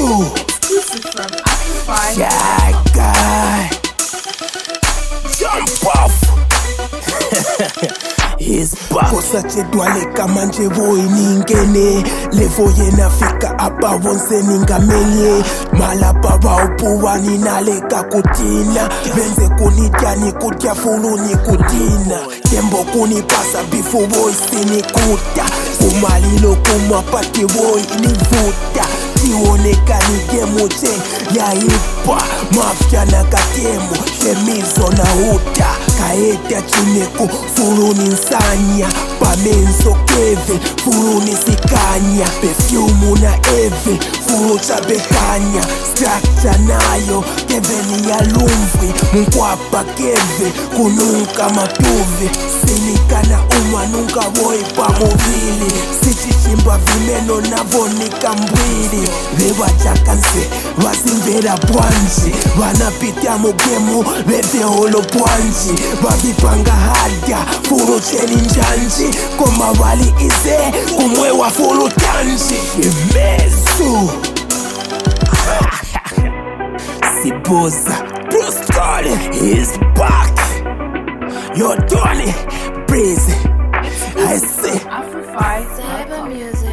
Exclusive from Afro5. Shaka. Jump off. He's back. Kusachedwaleka manje voyi ningene levo yena fika apa wonse ningamenye malapa baupuwa ninaleka kutina benze kunityani kutya fuluni kutina tembo kunipasa bifu voice nikuta kumalilo kumapati voyi nivuta kioneka nikemuche yaipa mafya na katemu shemizo na huta kaeta chineku fuluni nsanya pamenso keve fuluni sikanya perfumu na eve fulu chabekanya structure nayo keveni ya lumvi mkwapa keve kununka matuvi sinikana umwa nunka voi pamovili sichichimba vimeno navonika mbwili vevachakanse vasimvera bwanji vanapita mugemu veveholo bwanji vavipanga hadya fulu cheni njanji koma vali ize kumwewa fulu tanji imezu Siboza Bruscal is back. You're Tony Breezy. I say Afro5 Cyber music.